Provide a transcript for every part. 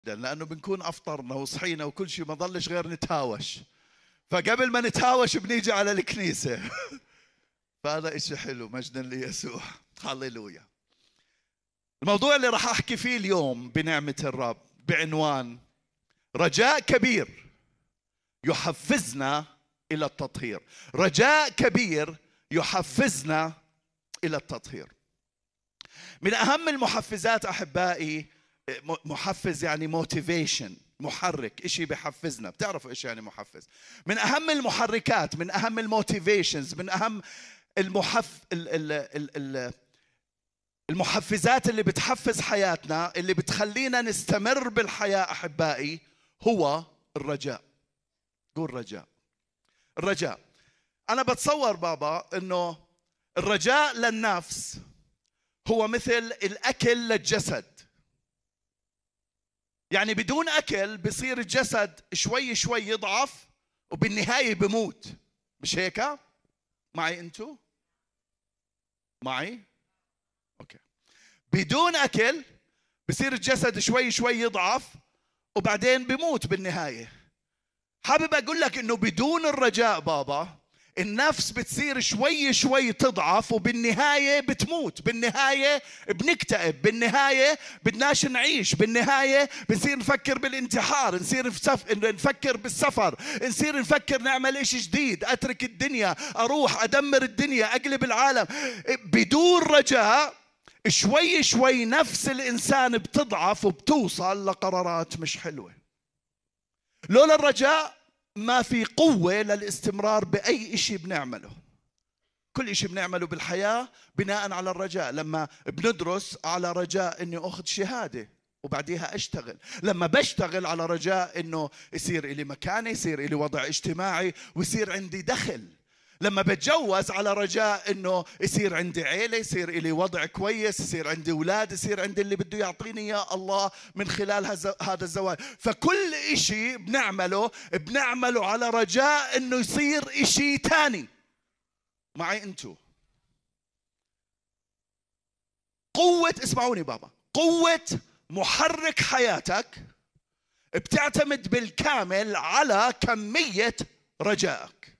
لأنه بنكون أفطرنا وصحينا وكل شيء، ما ضلش غير نتهاوش. فقبل ما نتهاوش بنيجي على الكنيسة. فهذا إشي حلو، مجدا ليسوع، هاليلويا. الموضوع اللي راح أحكي فيه اليوم بنعمة الرب بعنوان رجاء كبير يحفزنا إلى التطهير. رجاء كبير يحفزنا إلى التطهير. من أهم المحفزات أحبائي، محفز يعني موتيفيشن، محرك، إشي بحفزنا. بتعرفوا إيش يعني محفز؟ من أهم المحركات، من أهم الموتيفيشنز، من أهم المحفزات اللي بتحفز حياتنا، اللي بتخلينا نستمر بالحياة أحبائي، هو الرجاء. قول رجاء. الرجاء. أنا بتصور بابا إنه الرجاء للنفس هو مثل الأكل للجسد. يعني بدون أكل بصير الجسد شوي شوي يضعف وبالنهاية بموت، مش هيك؟ معي أنتو؟ معي؟ أوكي. بدون أكل بصير الجسد شوي شوي يضعف وبعدين بموت بالنهاية. حابب أقول لك إنه بدون الرجاء بابا النفس بتصير شوي شوي تضعف وبالنهاية بتموت، بالنهاية بنكتئب، بالنهاية بدناش نعيش، بالنهاية بنصير نفكر بالانتحار، نصير نفكر بالسفر، نصير نفكر نعمل إشي جديد، أترك الدنيا، أروح أدمر الدنيا، أقلب العالم. بدون رجاء شوي شوي نفس الإنسان بتضعف وبتوصل لقرارات مش حلوة. لولا الرجاء ما في قوة للاستمرار بأي إشي بنعمله. كل إشي بنعمله بالحياة بناء على الرجاء. لما بندرس على رجاء إني أخذ شهادة وبعديها أشتغل، لما بشتغل على رجاء إنه يصير إلي مكانة، يصير إلي وضع اجتماعي ويصير عندي دخل، لما بتجوز على رجاء إنه يصير عندي عيلة، يصير إلي وضع كويس، يصير عندي أولاد، يصير عندي اللي بده يعطيني إياه الله من خلال هذا الزواج. فكل إشي بنعمله على رجاء إنه يصير إشي تاني. معي أنتو؟ قوة، اسمعوني بابا، قوة محرك حياتك بتعتمد بالكامل على كمية رجائك.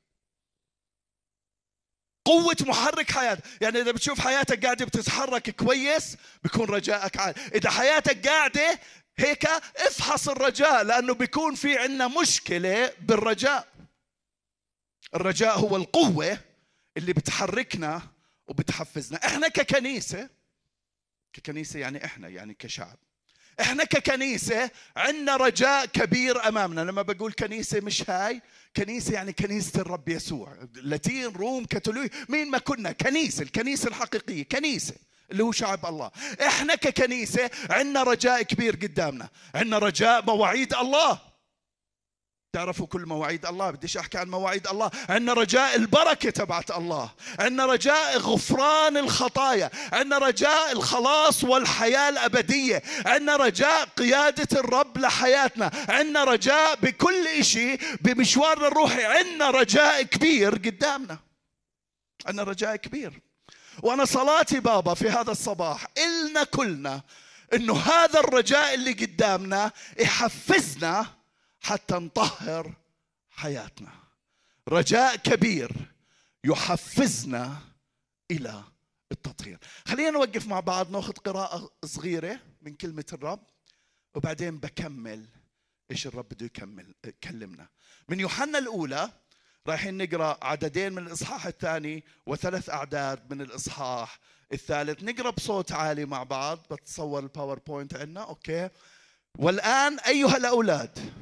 قوة محرك حياتك، يعني إذا بتشوف حياتك قاعدة بتتحرك كويس بيكون رجائك عالي. إذا حياتك قاعدة هيك افحص الرجاء، لأنه بيكون في عنا مشكلة بالرجاء. الرجاء هو القوة اللي بتحركنا وبتحفزنا. إحنا ككنيسة يعني إحنا يعني كشعب، إحنا ككنيسة عندنا رجاء كبير أمامنا. لما بقول كنيسة مش هاي كنيسة، يعني كنيسة الرب يسوع، لاتين روم كاثوليك، مين ما كنا كنيسة، الكنيسة الحقيقية، كنيسة اللي هو شعب الله. إحنا ككنيسة عندنا رجاء كبير قدامنا، عندنا رجاء مواعيد الله. تعرفوا كل مواعيد الله، بديش أحكي عن مواعيد الله. عندنا رجاء البركة تبعت الله، عندنا رجاء غفران الخطايا، عندنا رجاء الخلاص والحياة الأبدية، عندنا رجاء قيادة الرب لحياتنا، عندنا رجاء بكل إشي بمشوارنا الروحي. عندنا رجاء كبير قدامنا، عندنا رجاء كبير. وأنا صلاتي بابا في هذا الصباح إلنا كلنا إنه هذا الرجاء اللي قدامنا يحفزنا حتى نطهر حياتنا. رجاء كبير يحفزنا إلى التطهير. خلينا نوقف مع بعض ناخذ قراءة صغيرة من كلمة الرب وبعدين بكمل إيش الرب بده يكلمنا. من يوحنا الأولى رايحين نقرأ عددين من الإصحاح الثاني وثلاث أعداد من الإصحاح الثالث. نقرأ بصوت عالي مع بعض. بتصور الباوربوينت عندنا؟ أوكي. والآن أيها الأولاد،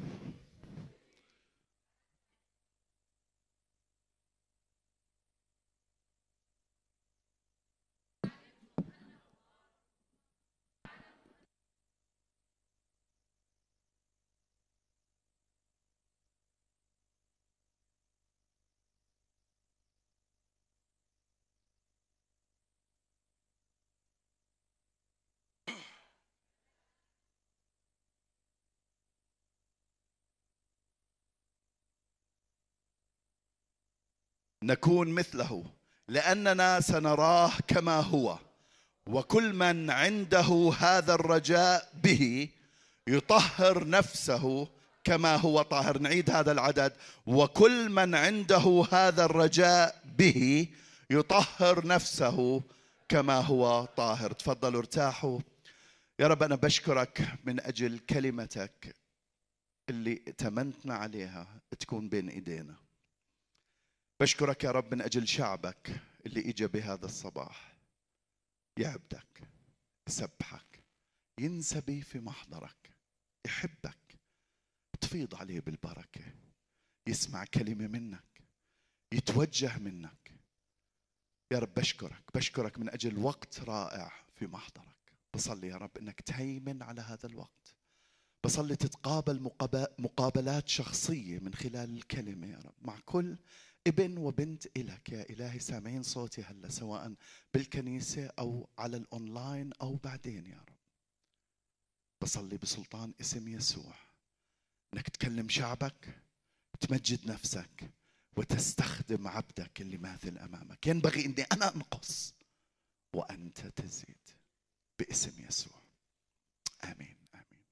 نكون مثله لأننا سنراه كما هو، وكل من عنده هذا الرجاء به يطهر نفسه كما هو طاهر. نعيد هذا العدد: وكل من عنده هذا الرجاء به يطهر نفسه كما هو طاهر. تفضلوا ارتاحوا. يا رب أنا بشكرك من أجل كلمتك اللي ائتمنتنا عليها تكون بين إيدينا. بشكرك يا رب من أجل شعبك اللي إجا بهذا الصباح يعبدك، يسبحك، ينسبي في محضرك، يحبك، تفيض عليه بالبركة، يسمع كلمة منك، يتوجه منك. يا رب بشكرك من أجل وقت رائع في محضرك. بصلي يا رب إنك تهيمن على هذا الوقت. بصلي تتقابل مقابلات شخصية من خلال الكلمة يا رب مع كل ابن وبنت إلك يا إلهي سامعين صوتي هلا، سواء بالكنيسة أو على الأونلاين أو بعدين يا رب. بصلي بسلطان اسم يسوع إنك تكلم شعبك، تمجد نفسك وتستخدم عبدك اللي ماثل أمامك. ينبغي إني أنا أنقص وأنت تزيد باسم يسوع. آمين آمين.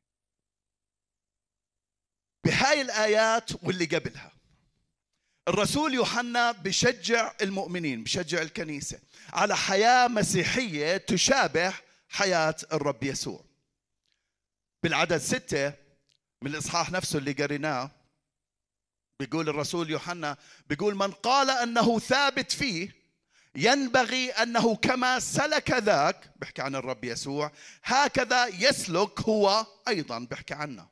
بهاي الآيات واللي قبلها الرسول يوحنا بشجع المؤمنين، بشجع الكنيسة على حياة مسيحية تشابه حياة الرب يسوع. بالعدد 6 من الإصحاح نفسه اللي قريناه بيقول الرسول يوحنا، بيقول: من قال أنه ثابت فيه ينبغي أنه كما سلك ذاك، بحكي عن الرب يسوع، هكذا يسلك هو أيضا، بحكي عنه.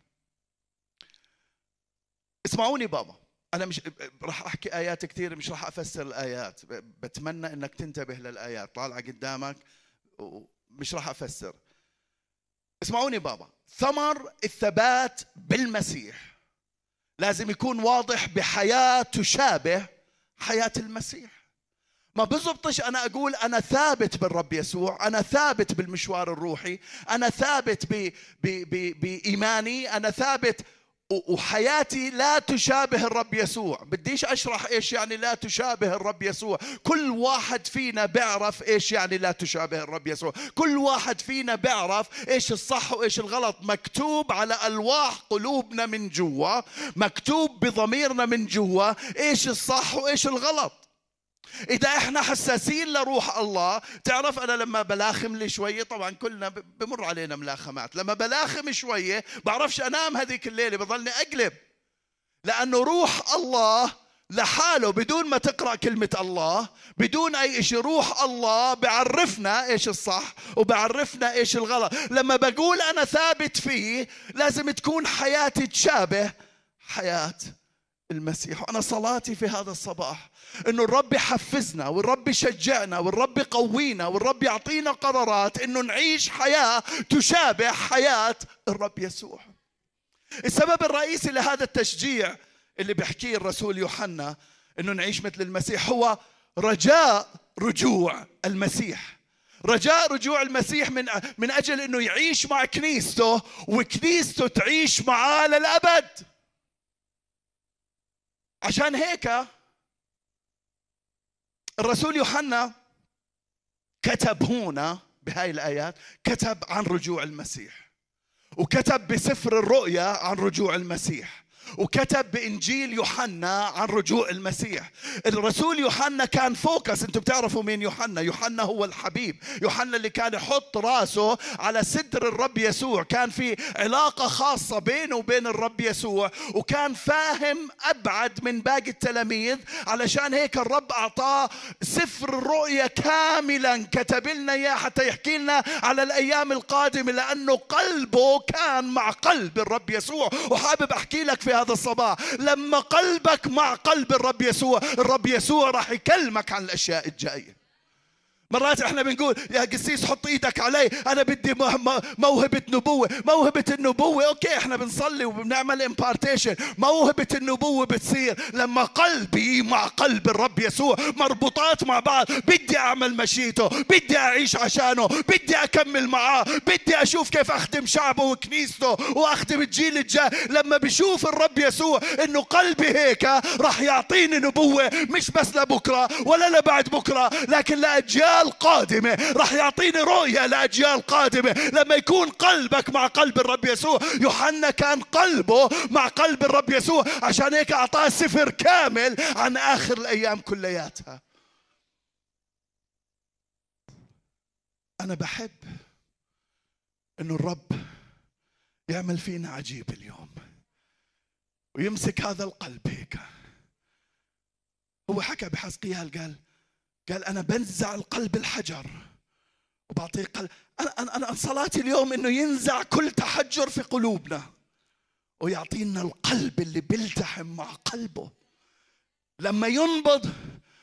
اسمعوني بابا، أنا مش راح أحكي آيات كثير، مش راح أفسر الآيات. بتمنى أنك تنتبه للآيات طالعة قدامك، مش راح أفسر. اسمعوني بابا، ثمر الثبات بالمسيح لازم يكون واضح بحياة تشابه حياة المسيح. ما بزبطش أنا أقول أنا ثابت بالرب يسوع، أنا ثابت بالمشوار الروحي، أنا ثابت بإيماني، أنا ثابت وحياتي لا تشابه الرب يسوع. بديش أشرح إيش يعني لا تشابه الرب يسوع. كل واحد فينا بيعرف إيش يعني لا تشابه الرب يسوع. كل واحد فينا بيعرف إيش الصح وإيش الغلط. مكتوب على ألواح قلوبنا من جوا، مكتوب بضميرنا من جوا إيش الصح وإيش الغلط. إذا إحنا حساسين لروح الله، تعرف أنا لما بلاخم لي شوية، طبعا كلنا بمر علينا ملاخمات، لما بلاخم شوية بعرفش أنام هذيك الليلة، بضلني أقلب، لأنه روح الله لحاله بدون ما تقرأ كلمة الله، بدون أي شيء، روح الله بعرفنا إيش الصح وبعرفنا إيش الغلط. لما بقول أنا ثابت فيه لازم تكون حياتي تشابه حياة المسيح. وأنا صلاتي في هذا الصباح إنه الرب يحفزنا والرب يشجعنا والرب يقوينا والرب يعطينا قرارات إنه نعيش حياة تشابه حياة الرب يسوع. السبب الرئيسي لهذا التشجيع اللي بيحكيه الرسول يوحنا إنه نعيش مثل المسيح هو رجاء رجوع المسيح. رجاء رجوع المسيح من أجل إنه يعيش مع كنيسته وكنيسته تعيش معاه للأبد. عشان هيك الرسول يوحنا كتب هنا بهاي الآيات، كتب عن رجوع المسيح، وكتب بسفر الرؤيا عن رجوع المسيح، وكتب بإنجيل يوحنا عن رجوع المسيح. الرسول يوحنا كان فوكس. انتم بتعرفوا مين يوحنا؟ يوحنا هو الحبيب، يوحنا اللي كان يحط راسه على صدر الرب يسوع، كان في علاقة خاصة بينه وبين الرب يسوع، وكان فاهم أبعد من باقي التلاميذ. علشان هيك الرب أعطاه سفر الرؤيا كاملا، كتب لنا إياه حتى يحكي لنا على الأيام القادمة، لأنه قلبه كان مع قلب الرب يسوع. وحابب أحكي لك في هذا الصباح، لما قلبك مع قلب الرب يسوع، الرب يسوع راح يكلمك عن الأشياء الجاية. مرات احنا بنقول يا قسيس حط ايدك علي، انا بدي موهبة نبوة. موهبة النبوة اوكي، احنا بنصلي وبنعمل امبارتيشن. موهبة النبوة بتصير لما قلبي مع قلب الرب يسوع مربوطات مع بعض. بدي اعمل مشيته، بدي اعيش عشانه، بدي اكمل معاه، بدي اشوف كيف اخدم شعبه وكنيسته واخدم الجيل الجاي. لما بشوف الرب يسوع انه قلبي هيك، راح يعطيني نبوة مش بس لبكرة ولا لبعد بكرة، لكن لأجيال لأجيال قادمة، راح يعطيني رؤية لأجيال قادمة. لما يكون قلبك مع قلب الرب يسوع، يوحنا كان قلبه مع قلب الرب يسوع، عشان هيك أعطاه سفر كامل عن آخر الأيام كلياتها. أنا بحب إنه الرب يعمل فينا عجيب اليوم، ويمسك هذا القلب هيك. هو حكى بحزقيال، قال أنا بنزع القلب الحجر وبعطيه قلب. أنا صلاتي اليوم إنه ينزع كل تحجر في قلوبنا ويعطينا القلب اللي بيلتحم مع قلبه. لما ينبض،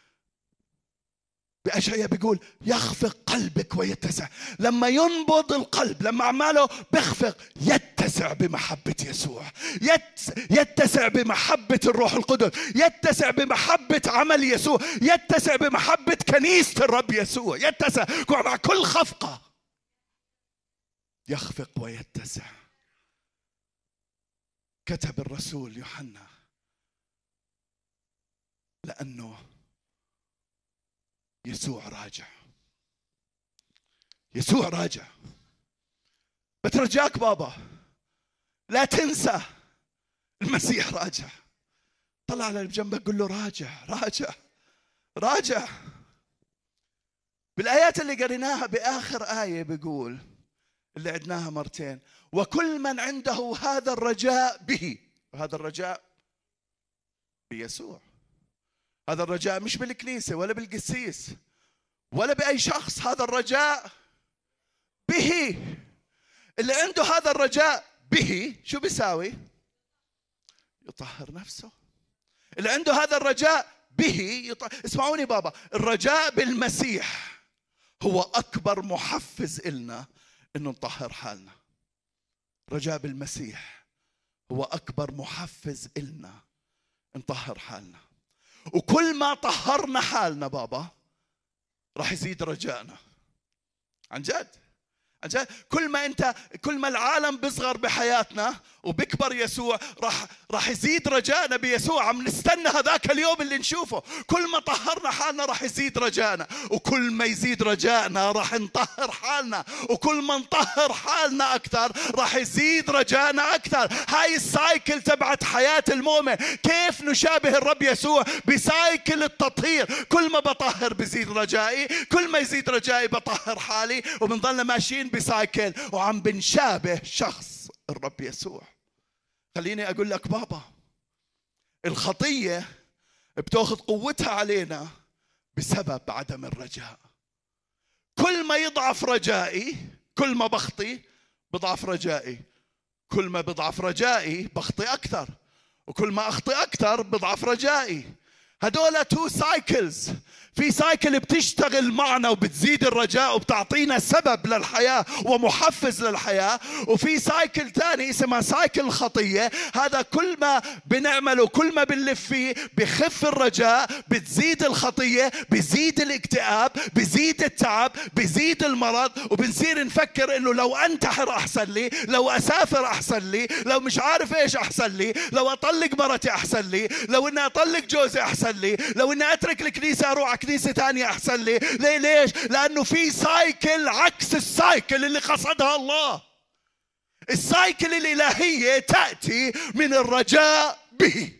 بأشعياء بيقول يخفق قلبك ويتسع. لما ينبض القلب، لما أعماله بيخفق، يتسع بمحبة يسوع، يتسع بمحبة الروح القدس، يتسع بمحبة عمل يسوع، يتسع بمحبة كنيسة الرب يسوع، يتسع مع كل خفقة. يخفق ويتسع. كتب الرسول يوحنا لأنه يسوع راجع. يسوع راجع. بترجاك بابا لا تنسى المسيح راجع. طلع على اللي بجنبك قل له راجع راجع راجع. بالآيات اللي قريناها بآخر آية بيقول، اللي عدناها مرتين، وكل من عنده هذا الرجاء به. وهذا الرجاء بيسوع. هذا الرجاء مش بالكنيسة ولا بالقسيس ولا بأي شخص، هذا الرجاء به. اللي عنده هذا الرجاء به شو بيساوي؟ يطهر نفسه. اللي عنده هذا الرجاء به اسمعوني بابا، الرجاء بالمسيح هو أكبر محفز إلنا إنه نطهر حالنا. رجاء بالمسيح هو أكبر محفز إلنا نطهر حالنا. وكل ما طهرنا حالنا بابا راح يزيد رجائنا. عن جد عن جد. كل ما العالم بيصغر بحياتنا وبكبر يسوع، راح يزيد رجائنا بيسوع. عم نستنى هذاك اليوم اللي نشوفه. كل ما طهرنا حالنا راح يزيد رجائنا، وكل ما يزيد رجائنا راح نطهر حالنا، وكل ما نطهر حالنا أكثر راح يزيد رجائنا أكثر. هاي السايكل تبعت حياة المؤمن. كيف نشابه الرب يسوع؟ بسايكل التطهير. كل ما بطهر بزيد رجائي، كل ما يزيد رجائي بطهر حالي، وبنضلنا ماشيين بسايكل وعم بنشابه شخص الرب يسوع. خليني أقول لك بابا، الخطية بتأخذ قوتها علينا بسبب عدم الرجاء. كل ما يضعف رجائي، كل ما بخطي بضعف رجائي، كل ما بضعف رجائي بخطي أكثر، وكل ما أخطي أكثر بضعف رجائي. هدول تو سايكلز. في سايكل بتشتغل معنا وبتزيد الرجاء وبتعطينا سبب للحياة ومحفز للحياة، وفي سايكل ثاني اسمها سايكل الخطية. هذا كل ما بنعمله، كل ما بنلف فيه بخف الرجاء، بتزيد الخطية، بزيد الاكتئاب، بزيد التعب، بزيد المرض، وبنصير نفكر انه لو انتحر احسن لي، لو اسافر احسن لي، لو مش عارف ايش احسن لي، لو اطلق مرتي احسن لي، لو اني اطلق جوزي احسن لي، لو اني اترك الكنيسة اروح على كنيسة ثانية احسن لي. ليش؟ لانه في سايكل عكس السايكل اللي قصدها الله. السايكل الالهية تأتي من الرجاء به.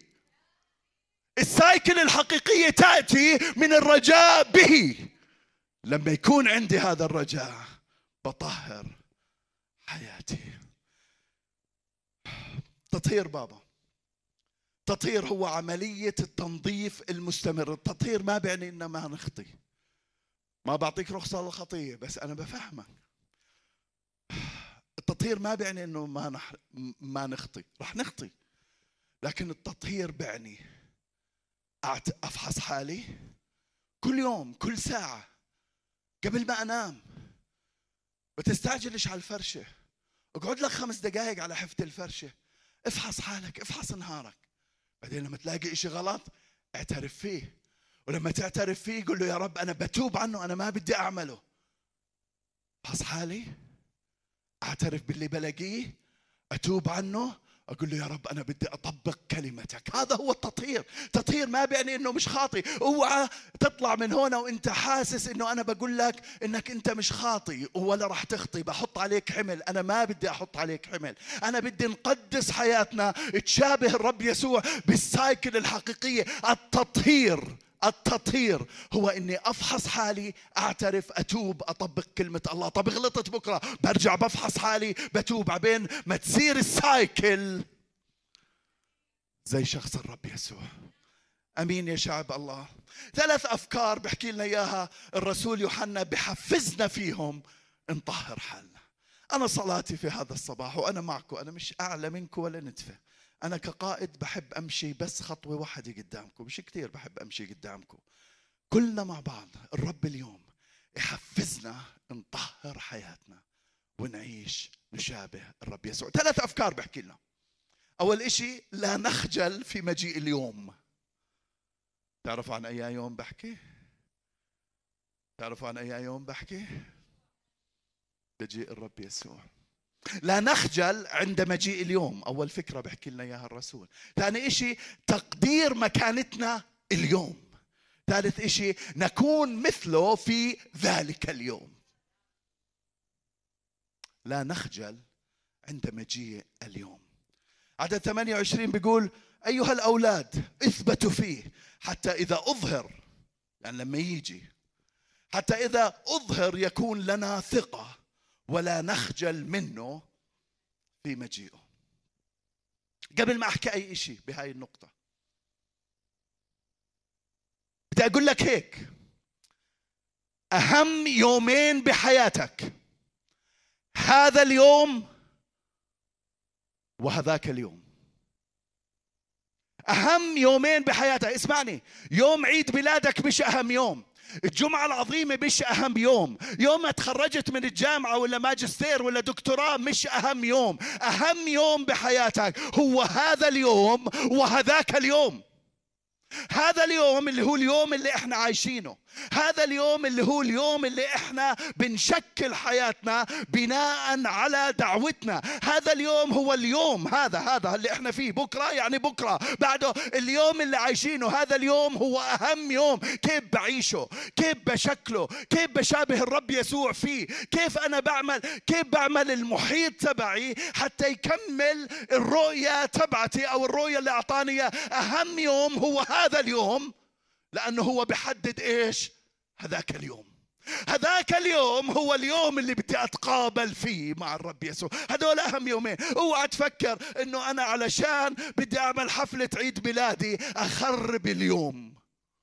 السايكل الحقيقية تأتي من الرجاء به. لما يكون عندي هذا الرجاء بطهر حياتي. تطهير بابا، التطهير هو عملية التنظيف المستمر. التطهير ما بيعني إننا ما نخطي. ما بعطيك رخصة للخطية، بس أنا بفهمك. التطهير ما بيعني إنه ما نخطي، رح نخطي. لكن التطهير بيعني أفحص حالي كل يوم، كل ساعة قبل ما أنام. بتستعجلش على الفرشة، اقعد لك 5 دقائق على حفة الفرشة، افحص حالك، افحص نهارك. بعدين لما تلاقي اشي غلط اعترف فيه، ولما تعترف فيه قل له يا رب أنا بتوب عنه، أنا ما بدي أعمله. افحص حالي، اعترف باللي بلاقيه، أتوب عنه، أقول له يا رب أنا بدي أطبق كلمتك. هذا هو التطهير. تطهير ما بيعني إنه مش خاطئ. اوعى تطلع من هنا وإنت حاسس إنه أنا بقول لك إنك أنت مش خاطئ ولا رح تخطي، بحط عليك حمل. أنا ما بدي أحط عليك حمل. أنا بدي نقدس حياتنا تشابه الرب يسوع بالسايكل الحقيقية. التطهير هو إني أفحص حالي، أعترف، أتوب، أطبق كلمة الله. طب غلطت بكرة برجع بفحص حالي، بتوب، عبين ما تصير السايكل زي شخص الرب يسوع. أمين يا شعب الله. 3 أفكار بحكي لنا إياها الرسول يوحنا، بحفزنا فيهم نطهر حالنا. أنا صلاتي في هذا الصباح وأنا معكم، أنا مش أعلى منكم ولا نتفه. أنا كقائد بحب أمشي بس خطوة واحدة قدامكم، مش كتير بحب أمشي قدامكم. كلنا مع بعض الرب اليوم يحفزنا نطهر حياتنا ونعيش نشابه الرب يسوع. 3 أفكار بحكي لنا. أول إشي، لا نخجل في مجيء اليوم. تعرفوا عن أي يوم بحكي؟ تعرفوا عن أي يوم بحكي؟ مجيء الرب يسوع. لا نخجل عند مجيء اليوم. أول فكرة بحكي لنا إياها الرسول. ثاني إشي، تقدير مكانتنا اليوم. ثالث إشي، نكون مثله في ذلك اليوم. لا نخجل عند مجيء اليوم. عدد 28 بيقول أيها الأولاد اثبتوا فيه حتى إذا أظهر، يعني لما يجي، حتى إذا أظهر يكون لنا ثقة ولا نخجل منه في مجيئه. قبل ما أحكي أي شيء بهاي النقطة بدي أقول لك هيك: أهم يومين بحياتك هذا اليوم وهذاك اليوم. أهم يومين بحياتك. اسمعني، يوم عيد ميلادك مش أهم يوم، الجمعة العظيمة مش أهم يوم، يوم ما تخرجت من الجامعة ولا ماجستير ولا دكتوراه مش أهم يوم. أهم يوم بحياتك هو هذا اليوم وهذاك اليوم. هذا اليوم اللي هو اليوم اللي احنا عايشينه، هذا اليوم اللي هو اليوم اللي احنا بنشكل حياتنا بناء على دعوتنا. هذا اليوم هو اليوم، هذا اللي احنا فيه. بكرة يعني بكرة بعده. اليوم اللي عايشينه هذا اليوم هو أهم يوم. كيف بعيشه، كيف بشكله، كيف بشابه الرب يسوع فيه، كيف أنا بعمل المحيط تبعي حتى يكمل الرؤية تبعتي أو الرؤية اللي أعطاني إياها. أهم يوم هو هذا اليوم، لأنه هو بحدد إيش هذاك اليوم. هذاك اليوم هو اليوم اللي بدي أتقابل فيه مع الرب يسوع. هذول أهم يومين. اوعى تفكر إنه أنا علشان بدي أعمل حفلة عيد ميلادي أخرب اليوم.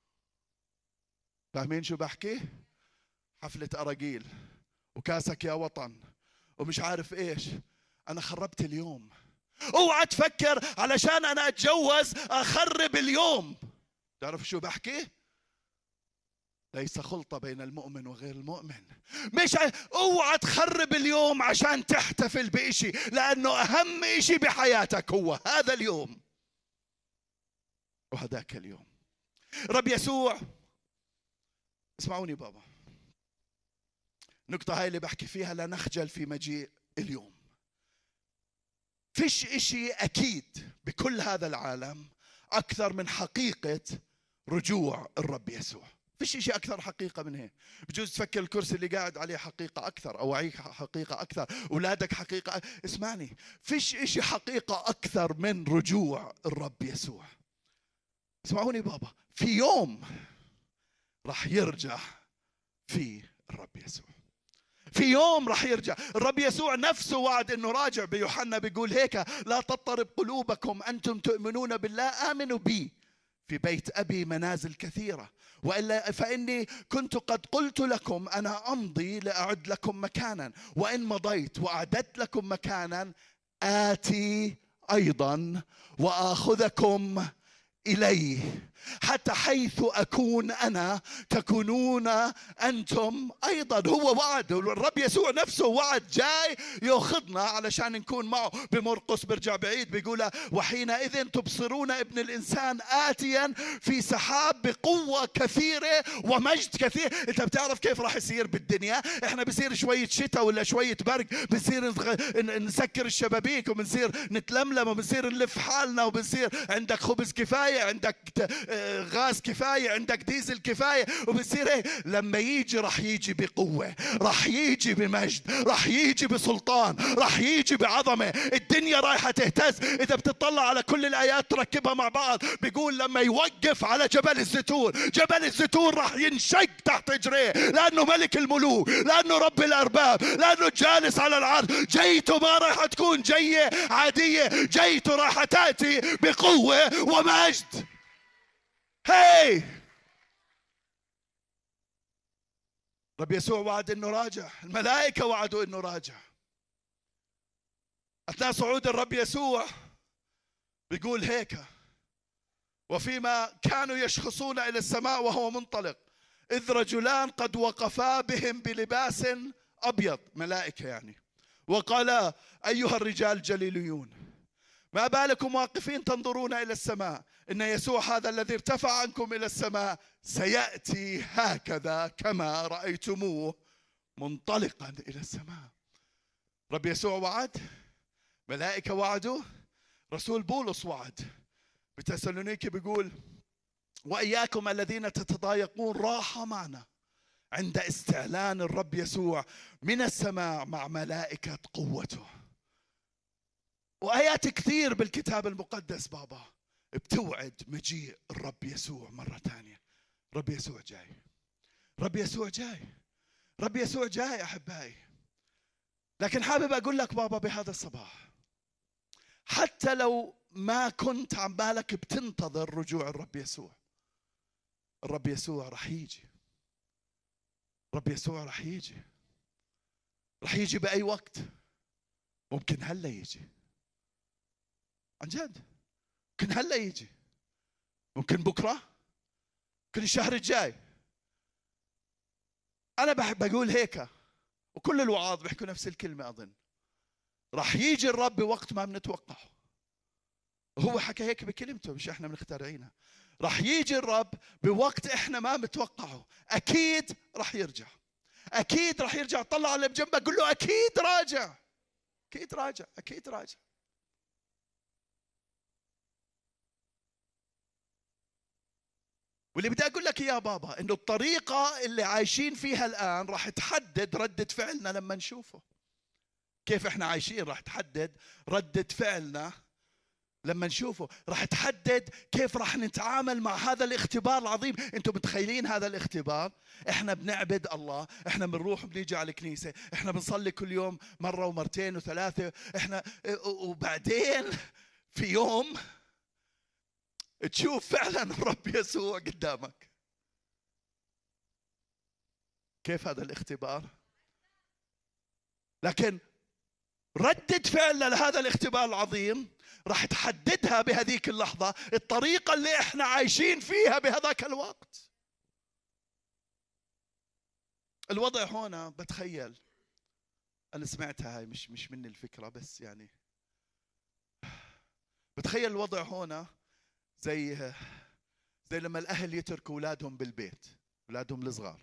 فاهمين شو بحكي؟ حفلة أراجيل وكاسك يا وطن ومش عارف إيش، أنا خربت اليوم. اوعى تفكر علشان أنا أتجوز أخرب اليوم. تعرف شو بحكي؟ ليس خلطة بين المؤمن وغير المؤمن. مش اوعى تخرب اليوم عشان تحتفل بإشي، لأنه أهم إشي بحياتك هو هذا اليوم وهذاك اليوم. رب يسوع، اسمعوني بابا، النقطة هاي اللي بحكي فيها لا نخجل في مجيء اليوم. فيش إشي أكيد بكل هذا العالم أكثر من حقيقة رجوع الرب يسوع. فيش إشي أكثر حقيقة من هيك. بجوز تفكر الكرسي اللي قاعد عليه حقيقة أكثر، أوعيك حقيقة أكثر، أولادك حقيقة. اسمعني، فيش إشي حقيقة أكثر من رجوع الرب يسوع. اسمعوني بابا، في يوم راح يرجع فيه الرب يسوع. في يوم راح يرجع الرب يسوع نفسه. وعد انه راجع بيوحنا بيقول هيك: لا تضطرب قلوبكم انتم تؤمنون بالله، امنوا بي، في بيت ابي منازل كثيره، والا فاني كنت قد قلت لكم انا امضي لاعد لكم مكانا، وان مضيت واعددت لكم مكانا آتي ايضا واخذكم اليه حتى حيث أكون أنا تكونون أنتم أيضا. هو وعد، الرب يسوع نفسه وعد جاي يأخذنا علشان نكون معه. بمرقس برجع بعيد بيقول وحينئذ تبصرون ابن الإنسان آتيا في سحاب بقوة كثيرة ومجد كثير. انت بتعرف كيف راح يصير بالدنيا؟ احنا بصير شوية شتاء ولا شوية برد بصير نسكر الشبابيك وبنصير نتلملم وبنصير نلف حالنا وبنصير عندك خبز كفاية، عندك غاز كفاية، عندك ديزل كفاية، وبصير ايه؟ لما يجي راح يجي بقوة، راح يجي بمجد، راح يجي بسلطان، راح يجي بعظمة. الدنيا رايحة تهتز. اذا بتطلع على كل الايات تركبها مع بعض بيقول لما يوقف على جبل الزيتون، جبل الزيتون راح ينشق تحت رجليه، لانه ملك الملوك، لانه رب الارباب، لانه جالس على العرش. جيته ما راح تكون جاية عادية، جيته راح تأتي بقوة ومجد. هاي رب يسوع وعد انه راجع، الملائكة وعدوا انه راجع. اثناء صعود الرب يسوع بيقول هيك: وفيما كانوا يشخصون الى السماء وهو منطلق اذ رجلان قد وقفا بهم بلباس ابيض، ملائكة يعني، وقالا ايها الرجال الجليليون ما بالكم واقفين تنظرون الى السماء؟ ان يسوع هذا الذي ارتفع عنكم الى السماء سيأتي هكذا كما رأيتموه منطلقا الى السماء. رب يسوع وعد، ملائكة وعدوا، رسول بولس وعد بتسالونيكي بيقول وإياكم الذين تتضايقون راحة معنا عند استعلان الرب يسوع من السماء مع ملائكة قوته. وآيات كثير بالكتاب المقدس بابا بتوعد مجيء الرب يسوع مرة ثانية. رب يسوع جاي، رب يسوع جاي، رب يسوع جاي أحبائي. لكن حابب أقول لك بابا بهذا الصباح، حتى لو ما كنت عمالك بتنتظر رجوع الرب يسوع، الرب يسوع رح يجي، الرب يسوع رح يجي، رح يجي بأي وقت. ممكن هلا يجي، عن جد ممكن هلا يجي، ممكن بكرة، ممكن الشهر الجاي. أنا بقول هيك، وكل الوعاظ بيحكوا نفس الكلمة أظن، رح يجي الرب بوقت ما بنتوقعه. هو حكى هيك بكلمته، مش احنا مخترعينها. رح يجي الرب بوقت احنا ما متوقعه. اكيد رح يرجع، اكيد رح يرجع. طلع على بجنبك قل له اكيد راجع، اكيد راجع، اكيد راجع. واللي بدي اقول لك اياه بابا انه الطريقة اللي عايشين فيها الان رح تحدد ردة فعلنا لما نشوفه. كيف احنا عايشين رح تحدد ردة فعلنا لما نشوفه، راح تحدد كيف راح نتعامل مع هذا الاختبار العظيم. انتم متخيلين هذا الاختبار؟ احنا بنعبد الله، احنا بنروح بنيجي على الكنيسة، احنا بنصلي كل يوم مرة ومرتين وثلاثة، احنا وبعدين في يوم تشوف فعلا الرب يسوع قدامك. كيف هذا الاختبار؟ لكن ردة فعلنا لهذا الاختبار العظيم راح تحددها بهذيك اللحظة الطريقة اللي احنا عايشين فيها بهذاك الوقت. الوضع هنا بتخيل، أنا سمعتها هاي مش مني الفكرة، بس يعني بتخيل الوضع هنا زي لما الأهل يتركوا أولادهم بالبيت، أولادهم الصغار،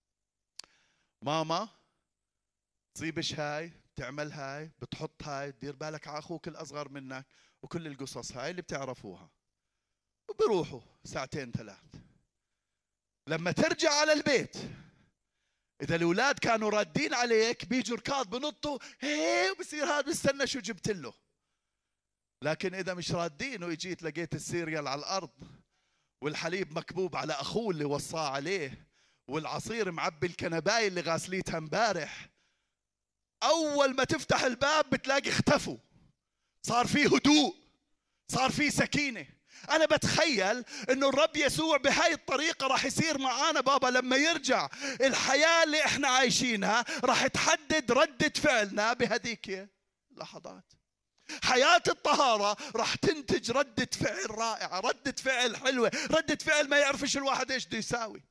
ماما تصيبش هاي، تعمل هاي، بتحط هاي، دير بالك على أخوك الأصغر منك، وكل القصص هاي اللي بتعرفوها. وبروحوا ساعتين ثلاث، لما ترجع على البيت إذا الأولاد كانوا رادين عليك بيجوا ركاض بنطوا هي، وبصير هذا بيستنى شو جبت له. لكن إذا مش رادين وإجيت لقيت السيريال على الأرض والحليب مكبوب على أخوه اللي وصاه عليه والعصير معبي الكنباية اللي غاسليتها امبارح، أول ما تفتح الباب بتلاقي اختفوا، صار فيه هدوء، صار فيه سكينة. أنا بتخيل إنه الرب يسوع بهاي الطريقة راح يصير معانا بابا لما يرجع. الحياة اللي إحنا عايشينها راح تحدد ردة فعلنا بهذيك اللحظات. حياة الطهارة راح تنتج ردة فعل رائعة، ردة فعل حلوة، ردة فعل ما يعرفش الواحد ايش بده يساوي.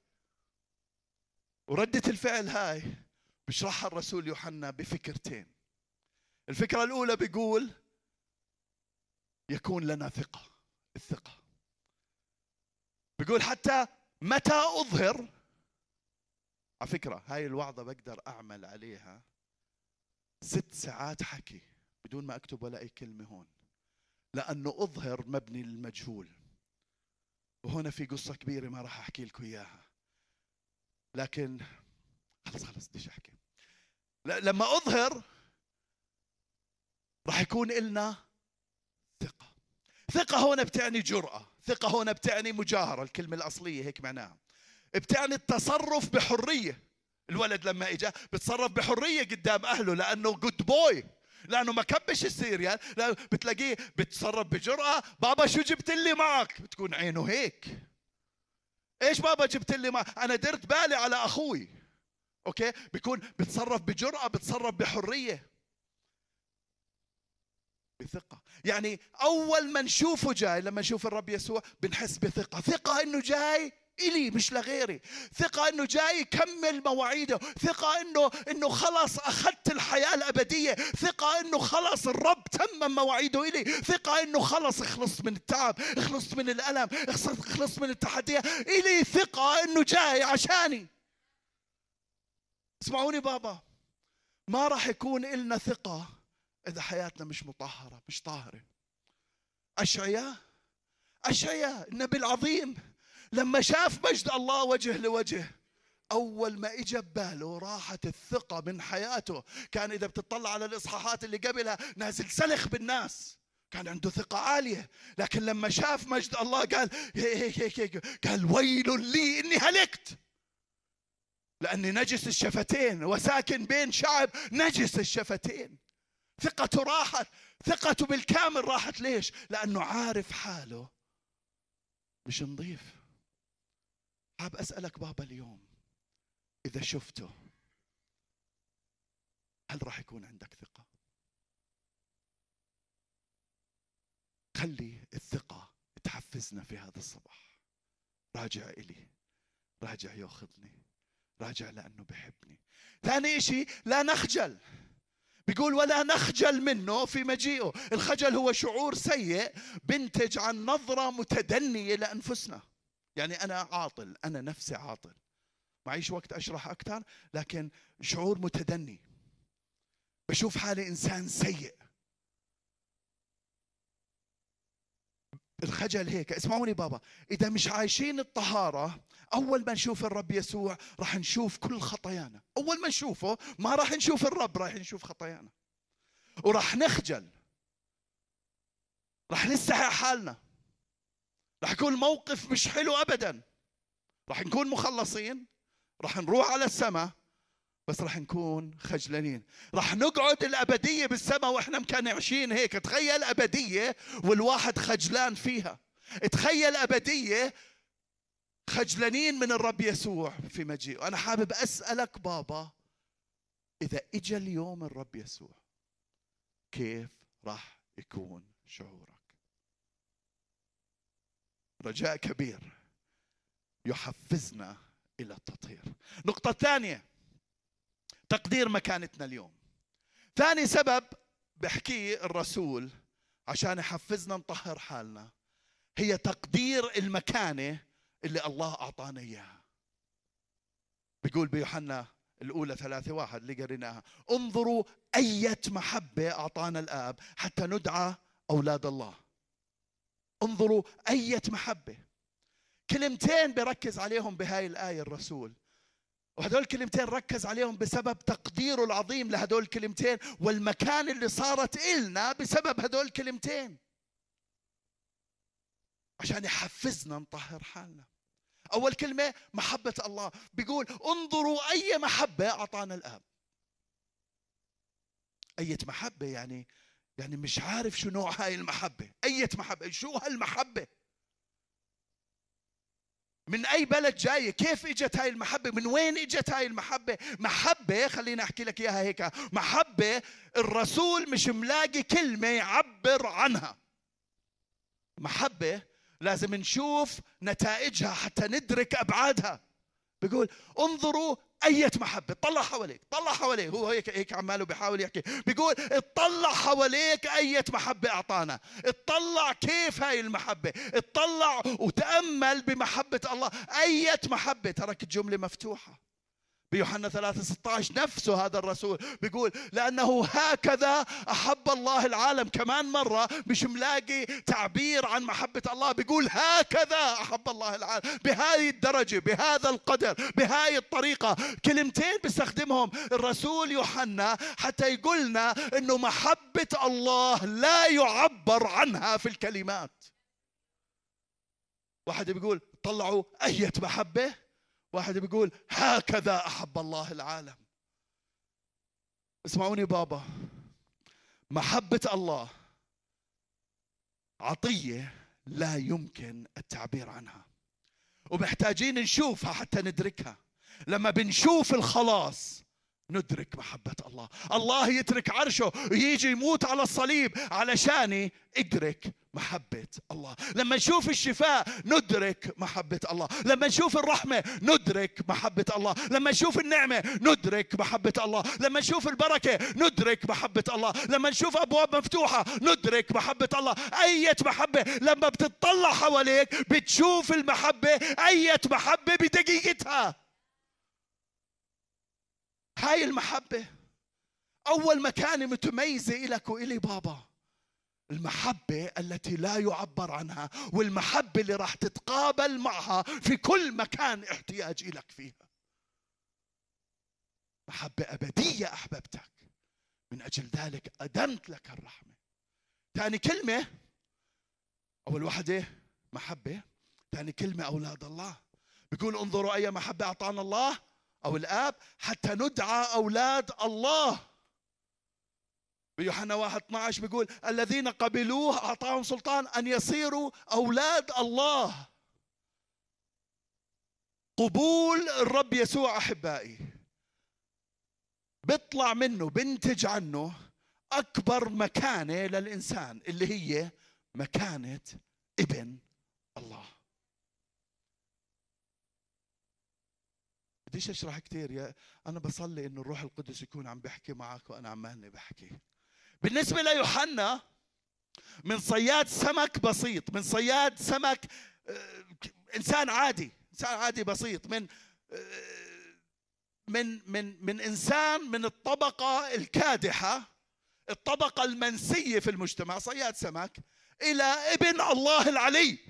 وردة الفعل هاي بشرحها الرسول يوحنا بفكرتين. الفكرة الأولى بيقول يكون لنا ثقة. الثقة بيقول حتى متى أظهر. على فكرة هاي الوعظة بقدر أعمل عليها 6 ساعات حكي بدون ما أكتب ولا أي كلمة هون، لأنه أظهر مبني للمجهول. وهنا في قصة كبيرة ما راح أحكي لكم إياها، لكن خلص بديش أحكي. لما أظهر راح يكون إلنا ثقة. ثقة هنا بتعني جرأة، ثقة هنا بتعني مجاهرة، الكلمة الأصلية هيك معناها. بتعني التصرف بحرية. الولد لما اجى بتصرف بحرية قدام أهله لأنه جود بوي، لأنه ما كبش السيريال، بتلاقيه بتصرف بجرأة. بابا شو جبت لي معك؟ بتكون عينه هيك، ايش بابا جبت لي معك؟ أنا درت بالي على أخوي. أوكي، بيكون بتصرف بجرأة، بتصرف بحرية، بثقة. يعني أول ما نشوفه جاي، لما نشوف الرب يسوع بنحس بثقة، ثقة إنه جاي إلي مش لغيري، ثقة إنه جاي يكمل مواعيده، ثقة إنه خلص أخذت الحياة الأبدية، ثقة إنه خلص الرب تمم مواعيده إلي، ثقة إنه خلص خلصت من التعب، خلصت من الألم، خلصت من التحديات، إلي ثقة إنه جاي عشاني. اسمعوني بابا، ما راح يكون إلنا ثقة إذا حياتنا مش مطهرة، مش طاهرة. أشعياء النبي العظيم لما شاف مجد الله وجه لوجه، أول ما إجا بباله راحت الثقة من حياته. كان إذا بتطلع على الإصحاحات اللي قبلها نازل سلخ بالناس، كان عنده ثقة عالية، لكن لما شاف مجد الله قال قال ويل لي إني هلكت لأني نجس الشفتين وساكن بين شعب نجس الشفتين. ثقته راحت، ثقته بالكامل راحت. ليش؟ لأنه عارف حاله مش نظيف. حاب أسألك بابا اليوم، إذا شفته هل راح يكون عندك ثقة؟ خلي الثقة تحفزنا في هذا الصباح. راجع إلي، راجع يأخذني، راجع لأنه بحبني. ثاني إشي لا نخجل. بيقول ولا نخجل منه في مجيئه. الخجل هو شعور سيء بنتج عن نظرة متدنية لأنفسنا. يعني أنا عاطل، أنا نفسي عاطل، معيش وقت أشرح أكثر، لكن شعور متدني، بشوف حالي إنسان سيء. الخجل هيك. اسمعوني بابا، إذا مش عايشين الطهارة، أول ما نشوف الرب يسوع راح نشوف كل خطايانا. أول ما نشوفه ما راح نشوف الرب، راح نشوف خطايانا، وراح نخجل، راح نستحي حالنا، راح يكون الموقف مش حلو أبدا. راح نكون مخلصين، راح نروح على السماء، بس راح نكون خجلانين. راح نقعد الأبدية بالسماء وإحنا مكنعشين هيك. تخيل أبدية والواحد خجلان فيها، تخيل أبدية خجلانين من الرب يسوع في مجيئه. أنا حابب أسألك بابا، إذا إجا اليوم الرب يسوع كيف راح يكون شعورك؟ رجاء كبير يحفزنا إلى التطهير. نقطة ثانية، تقدير مكانتنا اليوم. ثاني سبب بحكيه الرسول عشان يحفزنا نطهر حالنا هي تقدير المكانة اللي الله أعطانا إياها. بيقول بيوحنا الأولى 3:1 اللي قريناها: انظروا أية محبة أعطانا الآب حتى ندعى أولاد الله. انظروا أية محبة. كلمتين بركز عليهم بهاي الآية الرسول، وهدول الكلمتين ركز عليهم بسبب تقديره العظيم لهدول الكلمتين والمكان اللي صارت إلنا بسبب هدول الكلمتين، عشان يحفزنا نطهر حالنا. أول كلمة محبة الله، بيقول انظروا أي محبة أعطانا الآب. أية محبة يعني مش عارف شو نوع هاي المحبة. أية محبة، شو هالمحبة؟ من أي بلد جاية؟ كيف إجت هاي المحبة؟ من وين إجت هاي المحبة؟ محبة، خليني أحكي لك إياها هيك، محبة الرسول مش ملاقي كلمة يعبر عنها. محبة لازم نشوف نتائجها حتى ندرك أبعادها. بيقول انظروا أية محبة. طلع حواليك، طلع حواليك، هو هيك عماله بيحاول يحكي. بيقول اطلع حواليك أية محبة أعطانا. اطلع كيف هاي المحبة، اطلع وتأمل بمحبة الله. أية محبة، ترك الجملة مفتوحة. بيوحنا 3:16 نفسه هذا الرسول بيقول لأنه هكذا أحب الله العالم. كمان مرة مش ملاقي تعبير عن محبة الله، بيقول هكذا أحب الله العالم، بهذه الدرجة، بهذا القدر، بهذه الطريقة. كلمتين بيستخدمهم الرسول يوحنا حتى يقولنا إنه محبة الله لا يعبر عنها في الكلمات. واحد بيقول طلعوا أية محبة، واحد بيقول هكذا أحب الله العالم. اسمعوني بابا، محبة الله عطية لا يمكن التعبير عنها، ومحتاجين نشوفها حتى ندركها. لما بنشوف الخلاص ندرك محبة الله. الله يترك عرشه ويجي يموت على الصليب علشان ادرك محبة الله. لما نشوف الشفاء ندرك محبة الله. لما نشوف الرحمة ندرك محبة الله. لما نشوف النعمة ندرك محبة الله. لما نشوف البركة ندرك محبة الله. لما نشوف أبواب مفتوحة ندرك محبة الله. أية محبة لما بتطلع حواليك بتشوف المحبة، أية محبة بدقيقتها. هاي المحبة أول مكانة متميزة إلك وإلي بابا، المحبة التي لا يعبر عنها، والمحبة اللي راح تتقابل معها في كل مكان احتياج إلك فيها. محبة أبدية أحببتك، من أجل ذلك أدمت لك الرحمة. ثاني كلمة، أول واحدة محبة، ثاني كلمة أولاد الله. بيقول انظروا أي محبة أعطانا الله أو الآب حتى ندعى أولاد الله. بيوحنا 1:12 بيقول الذين قبلوه أعطاهم سلطان أن يصيروا أولاد الله. قبول الرب يسوع أحبائي بيطلع منه، بنتج عنه أكبر مكانة للإنسان اللي هي مكانة ابن الله. بديش أشرح كثير، أنا بصلي إنه الروح القدس يكون عم بحكي معك وأنا عمالني بحكي. بالنسبة ليوحنا من صياد سمك بسيط، من صياد سمك، إنسان عادي، إنسان عادي بسيط، من إنسان من الطبقة الكادحة، الطبقة المنسية في المجتمع، صياد سمك، إلى ابن الله العلي.